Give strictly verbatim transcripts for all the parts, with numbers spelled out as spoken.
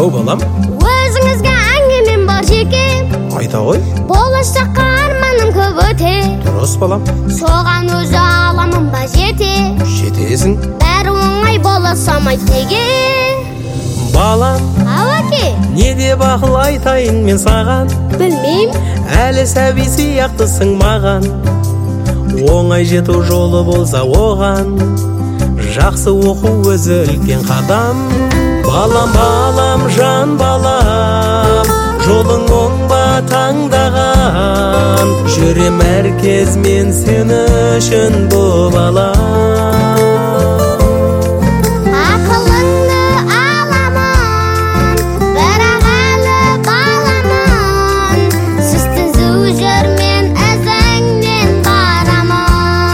Ау балам, Өзіңізге әңгімем бар жеке, айта ғой. болашаққа арманым көп өте, Дұрыс балам, соған өзі аламын ба жете, жетесің. бәрі оңай бола салмайды неге. Балам, Ау әке, не деп ақыл айтайын мен саған, білмейм, әлі сәби сияқтысың маған. Оңай жету жолы болса оған, жақсы оқу өзі үлкен қадам. Балам, балам, жан балам, жолың оң ба таңдаған, жүрем әр кез мен сені үшін бұл балам. ақылыңды аламын, бірақ әлі баламын, сіз түзу жүрмен ізіңнен барамын.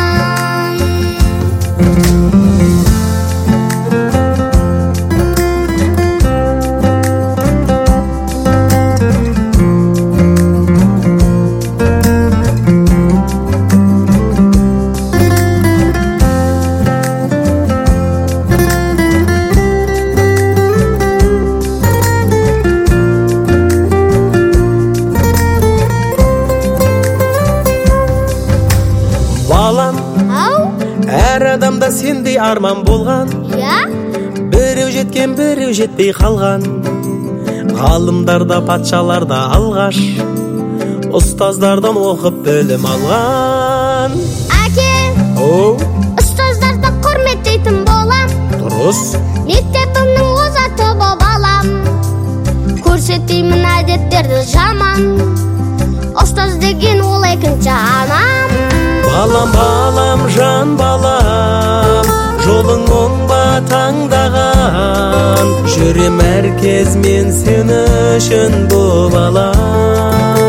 Балам, Ау, әр адамда сендей арман болған, я? біреу жеткен біреу жетпей қалған. Ғалымдарда патшаларда алғаш, ұстаздардан оқып білім алған. Әке, Оу, ұстаздарды құрметтейтін болам, дұрыс. мектебімнің озаты боп алам, көрсетеймін әдеттерді жаман, ұстаз деген ол екінші анам. Балам, балам, жан балам, жолың оң ба таңдаған, жүрем әр кез мен сені үшін бұл балам.